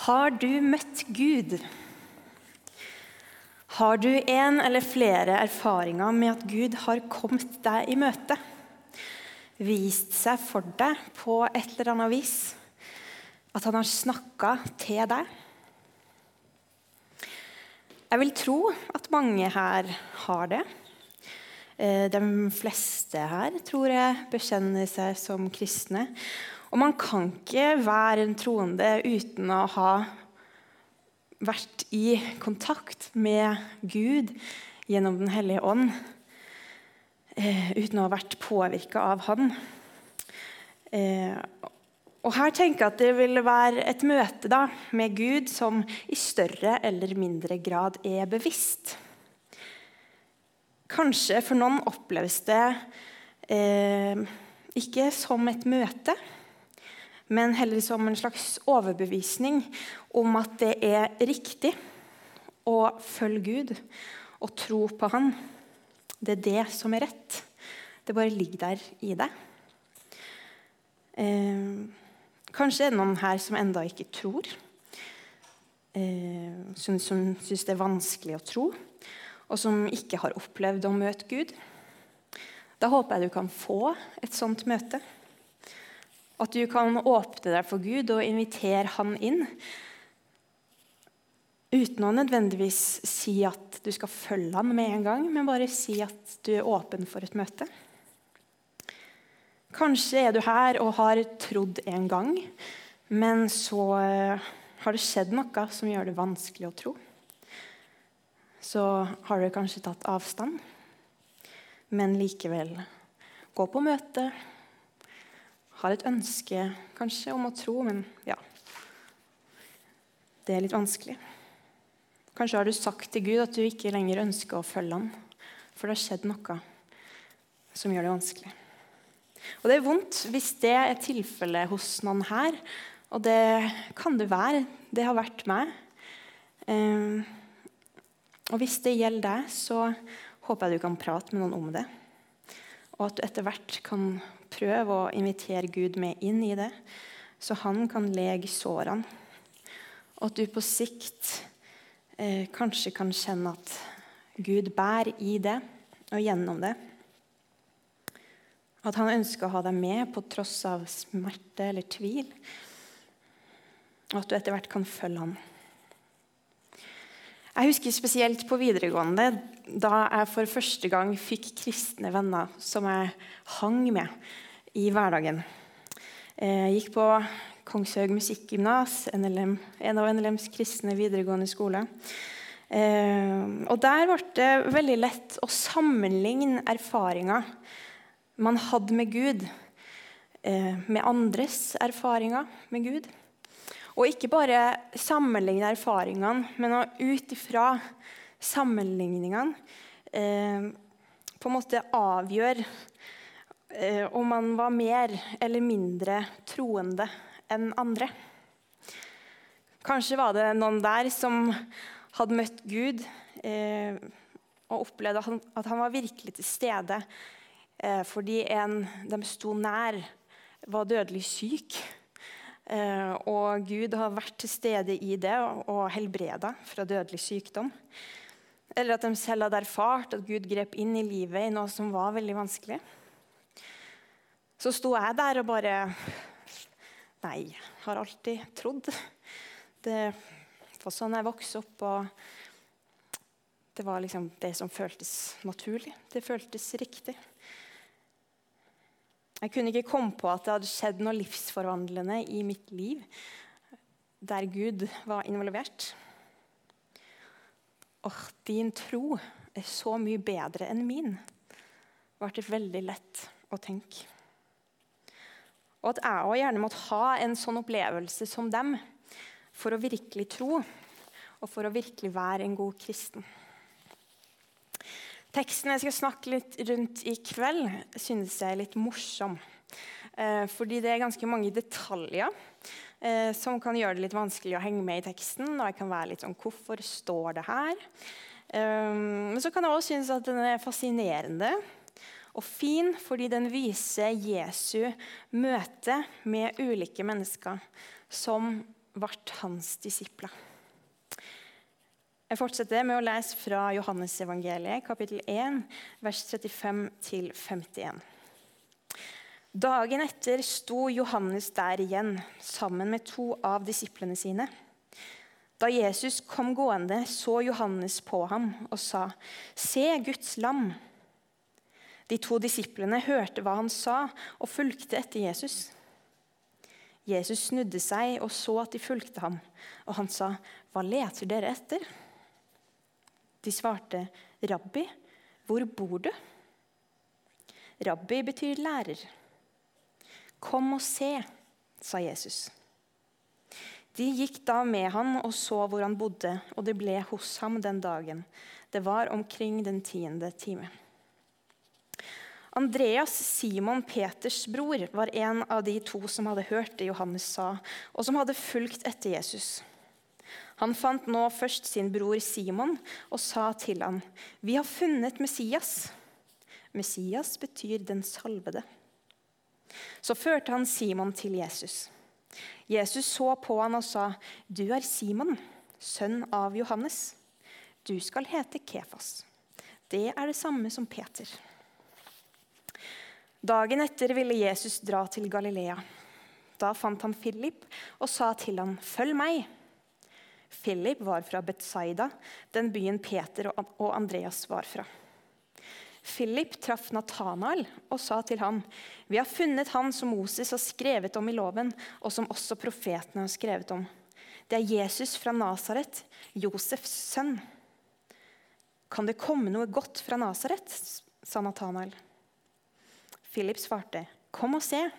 Har du møtt Gud? Har du en eller flere erfaringer med at Gud har kommet deg i møte? Vist seg for deg på et eller annet vis? At han har snakket til deg? Jeg vil tro at mange her har det. De fleste her tror jeg bekjenner seg som kristne. Og man kan ikke være en troende uten å ha vært i kontakt med Gud gjennom Den hellige ånd, uten å ha vært påvirket av han. Og her tenker jeg at det vil være et møte da, med Gud som i større eller mindre grad er bevisst. Kanskje for noen oppleves det ikke som et møte, men heller som en slags overbevisning om at det er riktig å følge Gud og tro på han. Det er det som er rett. Det bare ligger der i det. Kanskje er det noen her som enda ikke tror, som synes det er vanskelig å tro, og som ikke har opplevd å møte Gud. Da håper jeg du kan få et sånt møte. At du kan åpne deg for Gud og invitere han inn, uten å nødvendigvis si at du skal følge han med en gang, men bare si at du er åpen for et møte. Kanskje er du her og har trodd en gang, men så har det skjedd noe som gjør det vanskelig å tro. Så har du kanskje tatt avstand, men likevel gå på møte, har et ønske kanskje om å tro, men ja, det er litt vanskelig. Kanskje har du sagt til Gud at du ikke lenger ønsker å følge han, for det har skjedd noe som gjør det vanskelig. Og det er vondt hvis det er tilfellet hos noen her, og det kan det være, det har vært meg. Og hvis det gjelder deg, så håper jeg du kan prate med noen om det, og at du etter hvert kan prøve å invitere Gud med inn i det, så han kan lege sårene. Og at du på sikt kanskje kan kjenne at Gud bærer i det og gjennom det. At han ønsker å ha deg med på tross av smerte eller tvil. Og at du etter hvert kan følge han. Jeg husker spesielt på videregående, da jeg for første gang fikk kristne venner som jeg hang med i hverdagen. Jeg gikk på Kongshaug Musikkgymnas, en av NLMs kristne videregående skole. Og der var det veldig lett å sammenligne erfaringer man hadde med Gud, med andres erfaringer med Gud. Og ikke bare sammenligne erfaringene, men å ut ifra sammenligningene på en måte avgjøre om man var mer eller mindre troende enn andre. Kanskje var det noen der som hadde møtt Gud og opplevde at han var virkelig til stede fordi en de sto nær var dødelig syk. Og Gud har vært til stede i det og helbredet fra dødelig sykdom. Eller at de selv hadde erfart at Gud grep inn i livet i noe som var veldig vanskelig. Så sto jeg der og bare, nei, har alltid trodd. Det var sånn jeg vokste opp, og det var liksom det som føltes naturlig. Det føltes riktig. Jeg kunne ikke komme på at det hadde skjedd noe livsforvandlende i mitt liv, der Gud var involvert. Din tro er så mye bedre enn min, var det veldig lett å tenke. Og at jeg også gjerne måtte ha en sånn opplevelse som dem, for å virkelig tro, og for å virkelig være en god kristen. Teksten jeg skal snakke litt rundt i kveld, synes jeg er litt morsom. Fordi det er ganske mange detaljer som kan gjøre det litt vanskelig å henge med i teksten. Og jeg kan være litt sånn, hvorfor står det her? Men så kan jeg også synes at den er fascinerende og fin, fordi den viser Jesu møte med ulike mennesker som ble hans disipler. Jeg fortsetter med å lese fra Johannes evangeliet, kapittel 1, vers 35-51. Dagen etter sto Johannes der igjen, sammen med 2 av disiplene sine. Da Jesus kom gående, så Johannes på ham og sa, «Se Guds lam!» De 2 disiplene hørte hva han sa og fulgte etter Jesus. Jesus snudde seg og så at de fulgte ham, og han sa, «Hva leter dere etter?» De svarte, «Rabbi, hvor bor du?» Rabbi betyr lærer. «Kom og se», sa Jesus. De gikk da med han og så hvor han bodde, og det ble hos ham den dagen. Det var omkring den 10. time. Andreas, Simon Peters bror, var en av de 2 som hadde hørt det Johannes sa, og som hadde fulgt etter Jesus. Han fant nå først sin bror Simon og sa til ham, «Vi har funnet Messias». Messias betyr den salvede. Så førte han Simon til Jesus. Jesus så på han og sa, «Du er Simon, sønn av Johannes. Du skal hete Kefas.» Det er det samme som Peter. Dagen etter ville Jesus dra til Galilea. Da fant han Philip og sa til ham, «Følg meg». Philip var fra Betsaida, den byen Peter og Andreas var fra. Philip traff Nathanael og sa til ham, «Vi har funnet han som Moses har skrevet om i loven, og som også profetene har skrevet om. Det er Jesus fra Nazaret, Josefs sønn.» «Kan det komme noe godt fra Nazaret?» sa Nathanael. Philip svarte, «Kom og se.»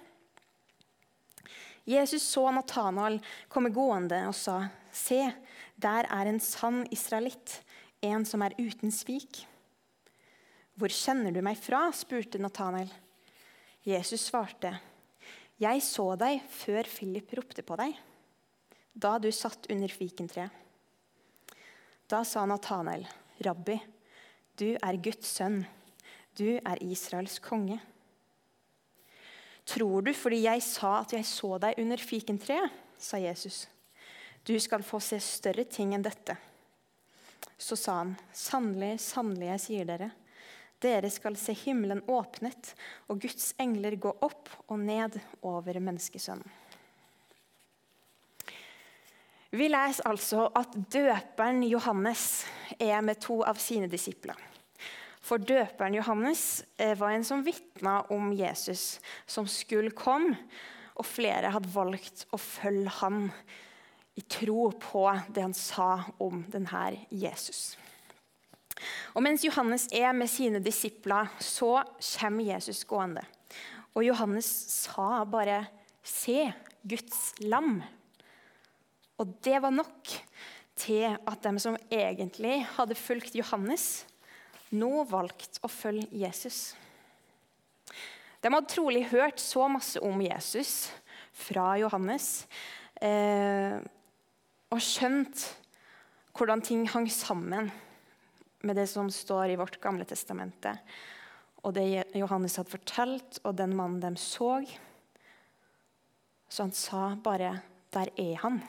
Jesus så Nathanael komme gående og sa, «Se, der er en sann israelitt, en som er uten svik.» «Hvor kjenner du meg fra?» spurte Nathanael. Jesus svarte, «Jeg så deg før Philip ropte på deg, da du satt under fikentreet.» Da sa Nathanael, «Rabbi, du er Guds sønn, du er Israels konge.» «Tror du fordi jeg sa at jeg så deg under fikentreet?» sa Jesus. «Du skal få se større ting enn dette.» Så sa han, «Sannelig, sannelig, jeg sier dere, dere skal se himmelen åpnet, og Guds engler gå opp og ned over menneskesønnen.» Vi leser altså at døperen Johannes er med 2 av sine disipler. For døperen Johannes var en som vittnet om Jesus som skulle komme, og flere hadde valgt å følge han i tro på det han sa om denne Jesus. Og mens Johannes er med sine disipler, så kommer Jesus gående. Og Johannes sa bare, «Se Guds lam». Og det var nok til at de som egentlig hadde fulgt Johannes, nå valgt å følge Jesus. De hadde trolig hørt så masse om Jesus fra Johannes, og skjønt hvordan ting hang sammen med det som står i vårt gamle testamente, og det Johannes hadde fortalt, og den mannen de så. Så han sa bare, «Der er han».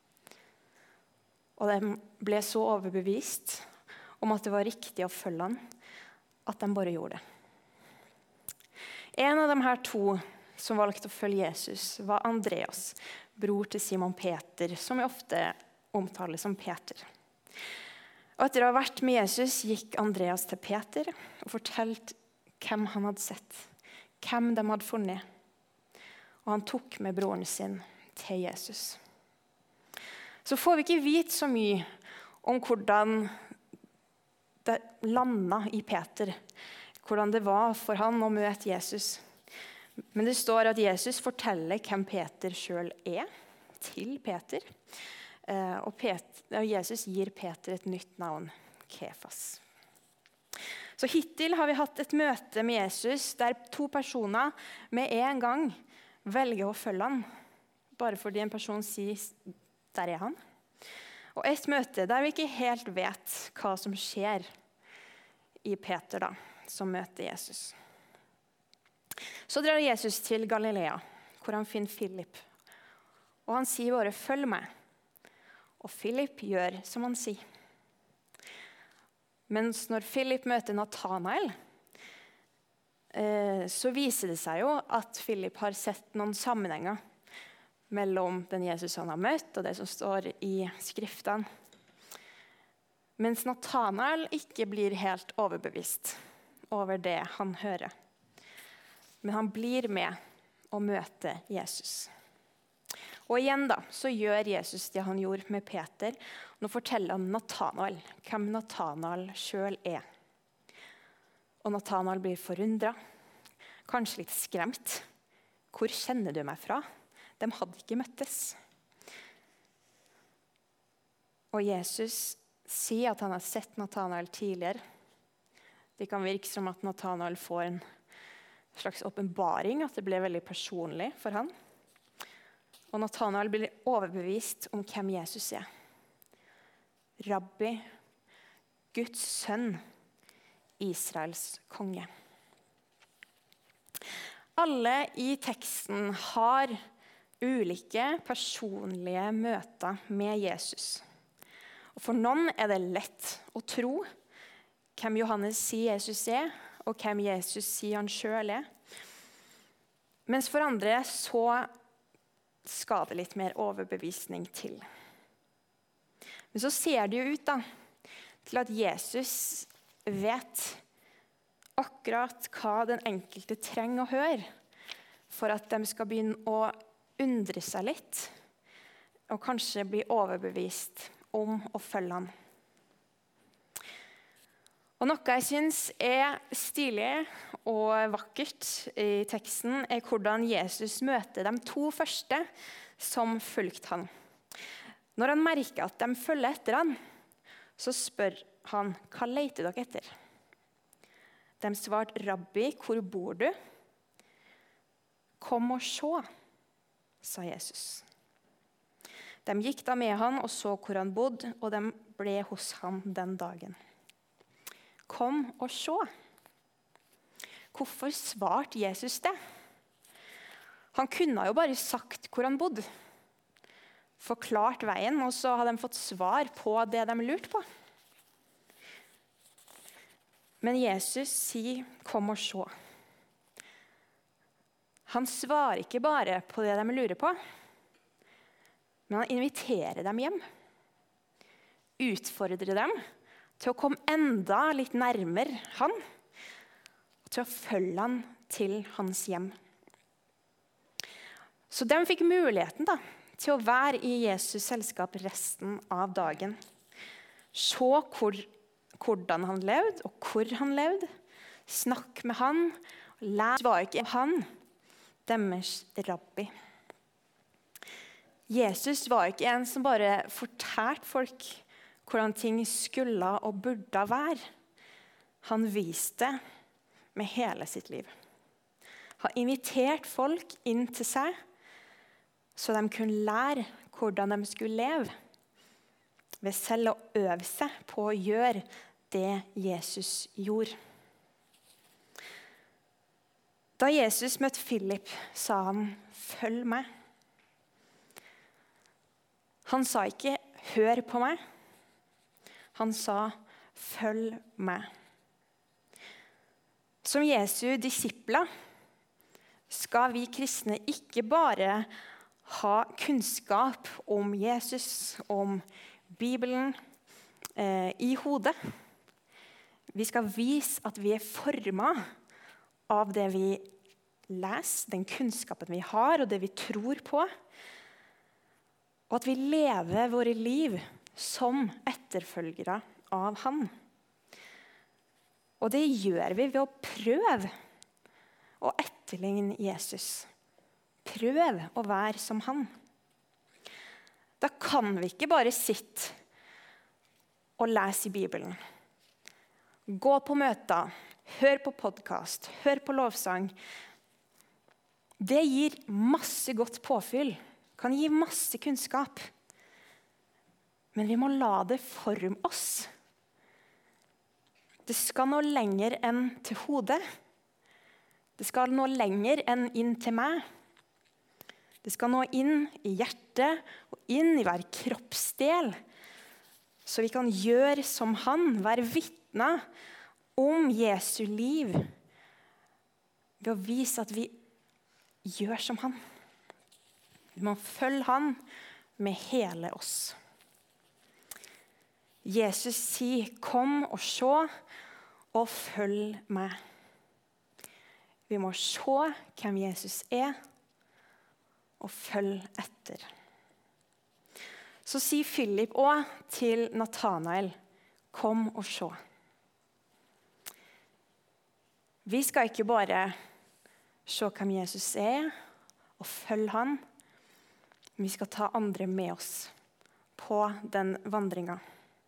Og de ble så overbevist om at det var riktig å følge han, at de bare gjorde det. En av de her 2 som valgte å følge Jesus var Andreas, bror til Simon Peter, som vi ofte omtaler som Peter. Og etter å ha vært med Jesus gikk Andreas til Peter og fortalte hvem han hadde sett, hvem de hadde funnet. Og han tok med broren sin til Jesus. Så får vi ikke vite så mye om hvordan det landet i Peter, hvordan det var for han å møte Jesus. Men det står at Jesus forteller hvem Peter selv er til Peter. Og Jesus gir Peter et nytt navn, Kefas. Så hittil har vi hatt et møte med Jesus der 2 personer med en gang velger å følge han, bare fordi en person sier, der er han. Og et møte der vi ikke helt vet hva som skjer i Peter da, som møter Jesus. Så drar Jesus til Galilea, hvor han finner Philip. Og han sier bare, «Følg meg», Og Philip gjør som han sier. Mens når Philip møter Nathanael, så viser det seg jo at Philip har sett noen sammenhenger mellom den Jesus han har møtt og det som står i skriftene. Mens Nathanael ikke blir helt overbevist over det han hører. Men han blir med og møter Jesus. Og igjen da, så gjør Jesus det han gjorde med Peter. Nå forteller han Nathanael hvem Nathanael selv er. Og Nathanael blir forundret, kanskje litt skremt. Hvor kjenner du meg fra? De hadde ikke møttes. Og Jesus sier at han har sett Nathanael tidligere. Det kan virke som at Nathanael får en slags åpenbaring, at det ble veldig personlig for han. Og Nathanael blir overbevist om hvem Jesus er. Rabbi, Guds sønn, Israels konge. Alle i teksten har ulike personlige møter med Jesus. Og for noen er det lett å tro hvem Johannes sier Jesus er, og hvem Jesus sier han selv er. Mens for andre så skal det litt mer overbevisning til. Men så ser det jo ut da, til at Jesus vet akkurat hva den enkelte trenger å høre, for at de skal begynne å undre seg litt, og kanskje bli overbevist om å følge han. Og noe jeg synes er stilig og vakkert i teksten, er hvordan Jesus møter de to første som fulgte han. Når han merker at de følger etter han, så spør han, hva leter dere etter? De svarte, Rabbi, hvor bor du? Kom og se, sa Jesus. De gikk da med han og så hvor han bodde, og de ble hos ham den dagen. Kom og se. Hvorfor svarte Jesus det? Han kunne jo bare sagt hvor han bodde. Forklart veien, og så hadde de fått svar på det de lurte på. Men Jesus sier, kom og se. Han svarer ikke bare på det de lurer på, men han inviterer dem hjem. Utfordrer dem til å komme enda litt nærmere han, og til å følge han til hans hjem. Så de fikk muligheten da, til å være i Jesus selskap resten av dagen. Se hvordan han levde, og hvor han levde. Snakk med han. Lær var ikke han deres rabbi. Jesus var ikke en som bare fortalte folk hvordan ting skulle og burde være. Han viste med hele sitt liv. Han inviterte folk inn til seg, så de kunne lære hvordan de skulle leve, ved selv å øve seg på å gjøre det Jesus gjorde. Da Jesus møtte Philip, sa han, følg meg. Han sa ikke, hør på meg. Han sa, følg meg. Som Jesu disipler skal vi kristne ikke bare ha kunnskap om Jesus, om Bibelen i hodet. Vi skal vise at vi er formet av det vi leser, den kunnskapen vi har, og det vi tror på. Og at vi lever våre liv som etterfølgere av han. Og det gjør vi ved å prøve å etterligne Jesus. Prøv å være som han. Da kan vi ikke bare sitte og lese i Bibelen. Gå på møter, hør på podcast, hør på lovsang. Det gir masse godt påfyll, kan gi masse kunnskap. Men vi må la det forme oss. Det skal nå lenger enn til hodet. Det skal nå lenger enn inn til meg. Det skal nå inn i hjertet og inn i hver kroppsdel, så vi kan gjøre som han, være vitner om Jesu liv, ved å vise at vi gjør som han. Vi må følge han med hele oss. Jesus sier, kom og se, og følg meg. Vi må se hvem Jesus er, og følge etter. Så sier Philip også til Nathanael, kom og se. Vi skal ikke bare se hvem Jesus er, og følge han. Vi skal ta andre med oss på den vandringen.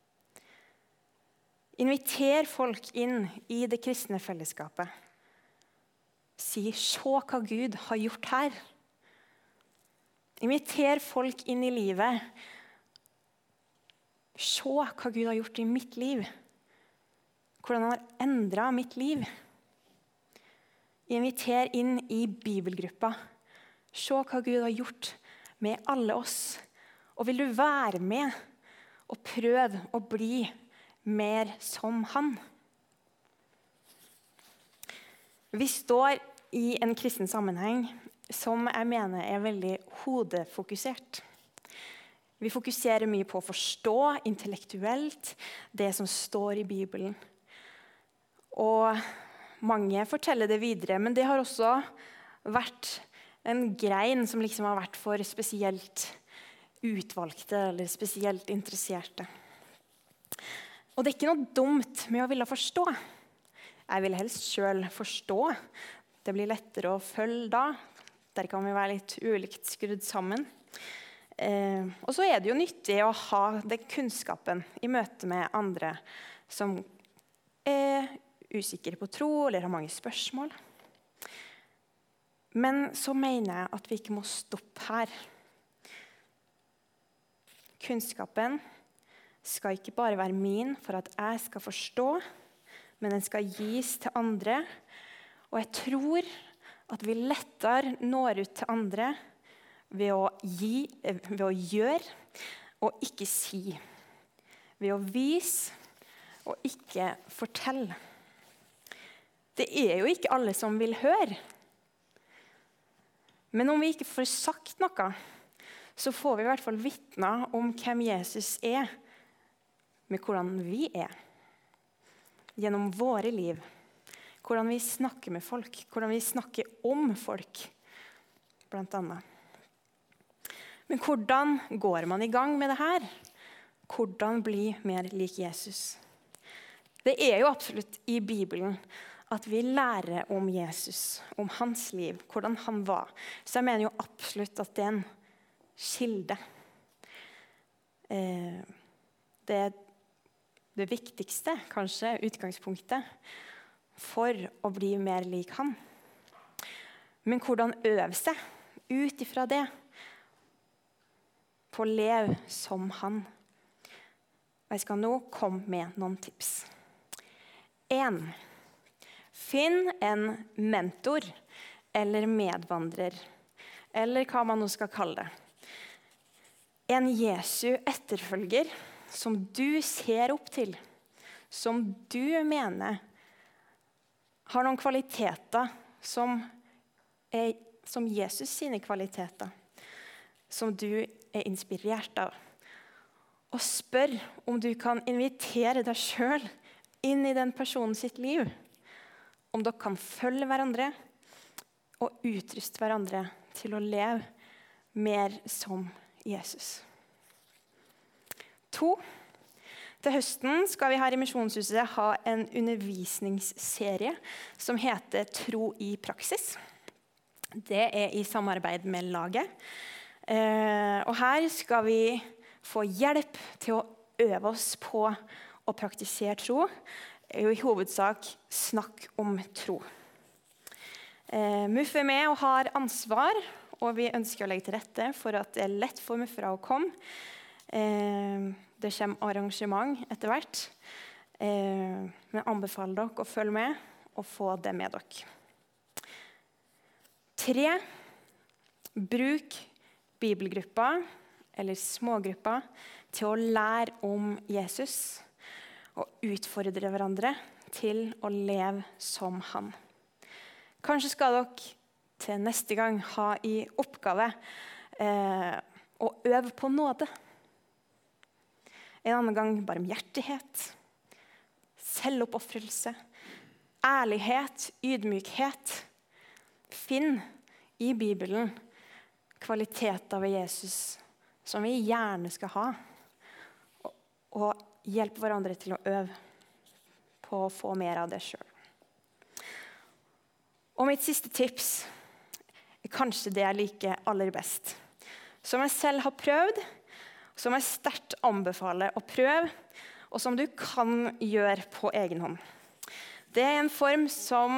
Inviter folk inn i det kristne fellesskapet. Si, se hva Gud har gjort her. Inviter folk inn i livet. Se hva Gud har gjort i mitt liv. Hvordan han har endret mitt liv. Inviter inn i bibelgruppa. Se hva Gud har gjort med alle oss. Og vil du være med og prøve å bli mer som han? Vi står i en kristen sammenheng som jeg mener er veldig hodefokusert. Vi fokuserer mye på å forstå intellektuelt det som står i Bibelen. Og mange forteller det videre, men det har også vært en grein som liksom har vært for spesielt utvalgte eller spesielt interesserte. Og det er ikke noe dumt med å ville forstå. Jeg vil helst selv forstå. Det blir lettere å følge da. Der kan vi være litt ulikt skrudd sammen. Og så er det jo nyttig å ha den kunnskapen i møte med andre som er usikre på tro eller har mange spørsmål. Men så mener jeg at vi ikke må stoppe her. Kunnskapen skal ikke bare være min for at jeg skal forstå, men den skal gis til andre. Og jeg tror at vi lettere når ut til andre ved å gjøre og ikke si. Ved å vise og ikke fortelle. Det er jo ikke alle som vil høre. Men om vi ikke får sagt noe, så får vi i hvert fall vitner om hvem Jesus er, med hvordan vi er. Gjennom våre liv. Hvordan vi snakker med folk. Hvordan vi snakker om folk, blant annet. Men hvordan går man i gang med det her? Hvordan bli mer lik Jesus? Det er jo absolutt i Bibelen at vi lærer om Jesus, om hans liv, hvordan han var. Så jeg mener jo absolutt at det er en kilde. Det viktigste, kanskje utgangspunktet, for å bli mer lik han. Men hvordan øve seg ut ifra det på å leve som han? Og jeg skal nå komme med noen tips. 1. Finn en mentor eller medvandrer, eller hva man nå skal kalle det. En Jesu etterfølger som du ser opp til, som du mener har noen kvaliteter som er som Jesus sine kvaliteter, som du er inspirert av. Og spør om du kan invitere deg selv inn i den personen sitt liv. Om dere kan følge hverandre og utruste hverandre til å leve mer som Jesus. 2. Til høsten skal vi her i Misjonshuset ha en undervisningsserie som heter Tro i praksis. Det er i samarbeid med laget. Og her skal vi få hjelp til å øve oss på å praktisere tro. Er jo i hovedsak snakk om tro. MUF er med og har ansvar, og vi ønsker å legge til rette for at det er lett for MUFere å komme. Det kommer arrangement etter hvert. Men jeg anbefaler dere å følge med og få det med dere. 3. Bruk bibelgrupper eller smågrupper til å lære om Jesus og utfordre hverandre til å leve som han. Kanskje skal dere til neste gang ha i oppgave å øve på nåde. En annen gang barmhjertighet, selvoppofrelse, ærlighet, ydmykhet. Finn i Bibelen kvaliteter ved Jesus som vi gjerne skal ha, og hjelpe hverandre til å øve på å få mer av det selv. Og mitt siste tips er kanskje det jeg liker aller best, som jeg selv har prøvd, som jeg sterkt anbefaler å prøve, og som du kan gjøre på egen hånd. Det er en form som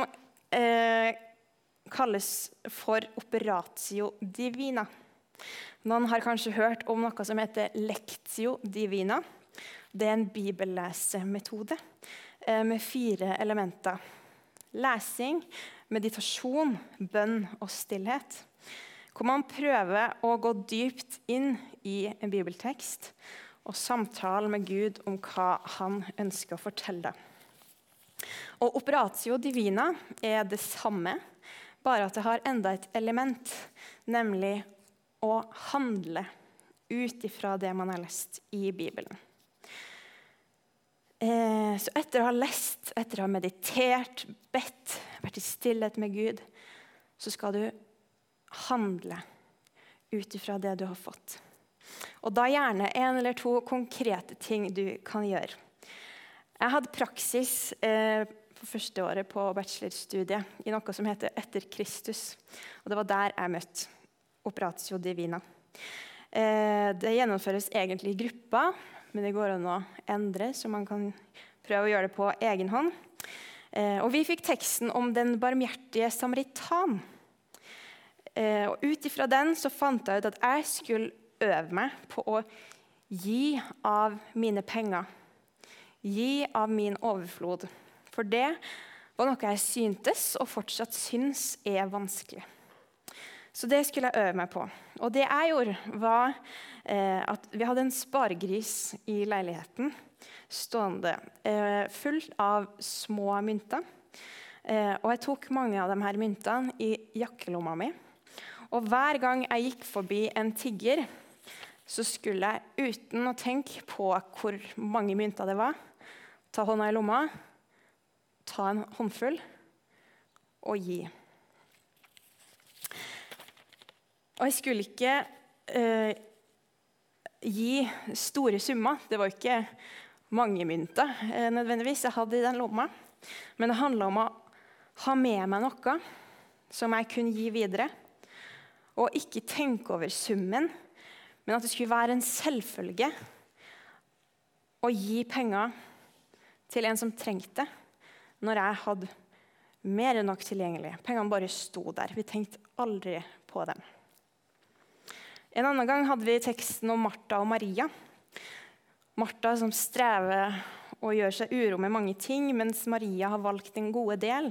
kalles for operatio divina. Noen har kanskje hørt om noe som heter lectio divina. Det er en bibellesemetode med 4 elementer. Lesing, meditasjon, bønn og stillhet. Hvor man prøver å gå dypt inn i en bibeltekst og samtale med Gud om hva han ønsker å fortelle deg. Og operatio divina er det samme, bare at det har enda et element, nemlig å handle ut ifra det man har lest i Bibelen. Så etter å ha lest, etter å ha meditert, bedt, vært i stillhet med Gud, så skal du handle ut ifra det du har fått. Og da gjerne 1 eller 2 konkrete ting du kan gjøre. Jeg hadde praksis på første året på bachelorstudiet i noe som heter Etter Kristus. Og det var der jeg møtte operatio divina. Det gjennomføres egentlig i grupper, men det går an å endre, så man kan prøve å gjøre det på egen hånd. Og vi fikk teksten om den barmhjertige samaritan. Og ut ifra den så fant jeg ut at jeg skulle øve meg på å gi av mine penger. Gi av min overflod. For det var noe jeg syntes og fortsatt syns er vanskelig. Så det skulle jeg øve meg på. Og det jeg gjorde var at vi hadde en sparegris i leiligheten stående fullt av små mynter. Og jeg tok mange av de her myntene i jakkelomma mi. Og hver gang jeg gikk forbi en tigger, så skulle jeg uten å tenke på hvor mange mynter det var, ta hånda i lomma, ta en håndfull og gi. Og jeg skulle ikke gi store summer. Det var ikke mange mynter nødvendigvis jeg hadde i den lomma. Men det handlet om å ha med meg noe som jeg kunne gi videre. Og ikke tenke over summen, men at det skulle være en selvfølge å gi penger til en som trengte, når jeg hadde mer enn nok tilgjengelig. Pengene bare sto der. Vi tenkte aldri på dem. En annen gang hadde vi teksten om Martha og Maria. Martha som strever og gjør seg uro med mange ting, mens Maria har valgt den gode del.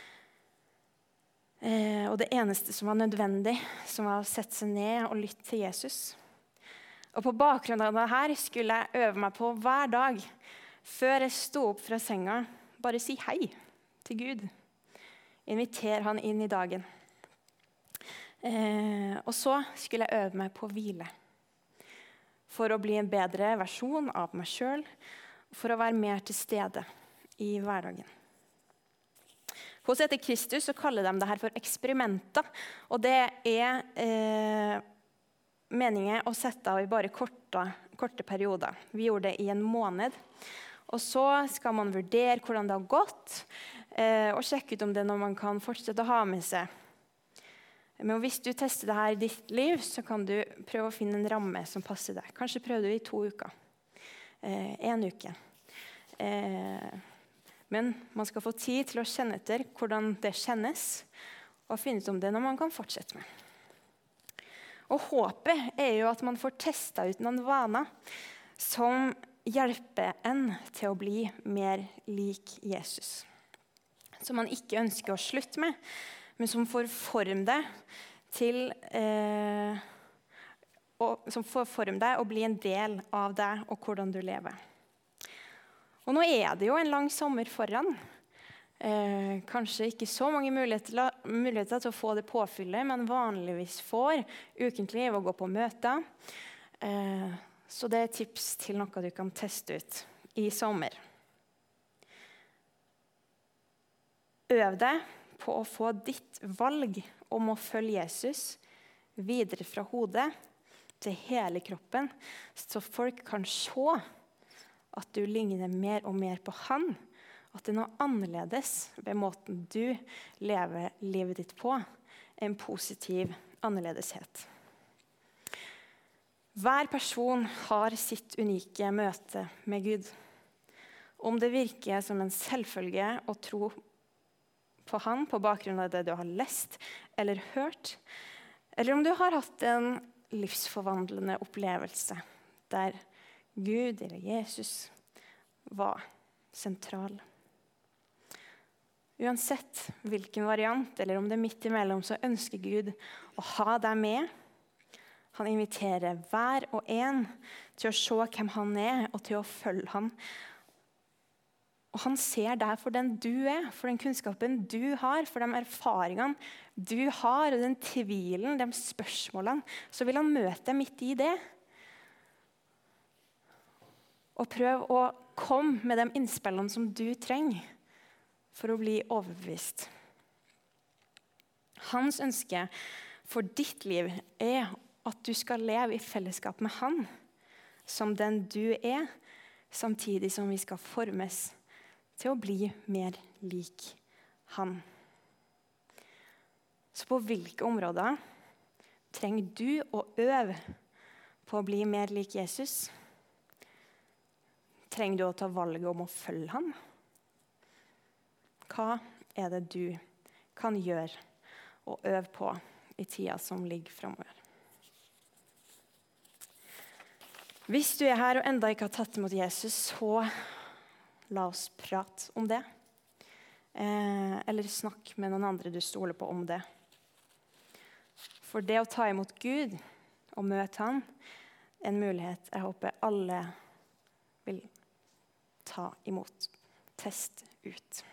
Og det eneste som var nødvendig, som var å sette seg ned og lytte til Jesus. Og på bakgrunn av dette skulle jeg øve meg på hver dag, før jeg sto opp fra senga, bare si hei til Gud. Inviter han inn i dagen. Og så skulle jeg øve meg på å hvile. For å bli en bedre versjon av meg selv, for å være mer til stede i hverdagen. Hos Etter Kristus så kaller de det her for eksperimenter, og det er meningen å sette av i bare korte perioder. Vi gjorde det i en måned, og så skal man vurdere hvordan det har gått, og sjekke ut om det er noe man kan fortsette å ha med seg. Men hvis du tester det her i ditt liv, så kan du prøve å finne en ramme som passer deg. Kanskje prøver du i 2 uker, 1 uke. Men man skal få tid til å kjenne etter hvordan det kjennes, og finne ut om det er noe man kan fortsette med. Og håpet er jo at man får testet ut noen vaner som hjelper en til å bli mer lik Jesus. Som man ikke ønsker å slutte med, men som får forme det til som får forme deg og bli en del av deg og hvordan du lever. Og nå det jo en lang sommer foran. Kanskje ikke så mange muligheter til å få det påfyllet man vanligvis får ukentlig ved å gå på møter. Så det tips til noe du kan teste ut i sommer. Øv deg på å få ditt valg om å følge Jesus videre fra hodet til hele kroppen, så folk kan se at du ligner mer og mer på han, at det noe annerledes ved måten du lever livet ditt på, en positiv annerledeshet. Hver person har sitt unike møte med Gud. Om det virker som en selvfølge å tro på han på bakgrunn av det du har lest eller hørt, eller om du har hatt en livsforvandlende opplevelse der Gud eller Jesus var sentral. Uansett hvilken variant, eller om det midt imellom, så ønsker Gud å ha deg med. Han inviterer hver og en til å se hvem han og til å følge han. Og han ser deg for den du for den kunnskapen du har, for de erfaringene du har, og den tvilen, de spørsmålene, så vil han møte deg midt i det. Og prøv å komme med de innspillene som du trenger for å bli overbevist. Hans ønske for ditt liv at du skal leve i fellesskap med han, som den du samtidig som vi skal formes til å bli mer lik han. Så på hvilke områder trenger du å øve på å bli mer lik Jesus? Trenger du å ta valget om å følge han? Hva det du kan gjøre og øve på i tida som ligger fremover? Hvis du her og enda ikke har tatt imot Jesus, så la oss prate om det. Eller snakk med noen andre du stoler på om det. For det å ta imot Gud og møte han, en mulighet jeg håper alle vil ta imot. Test ut.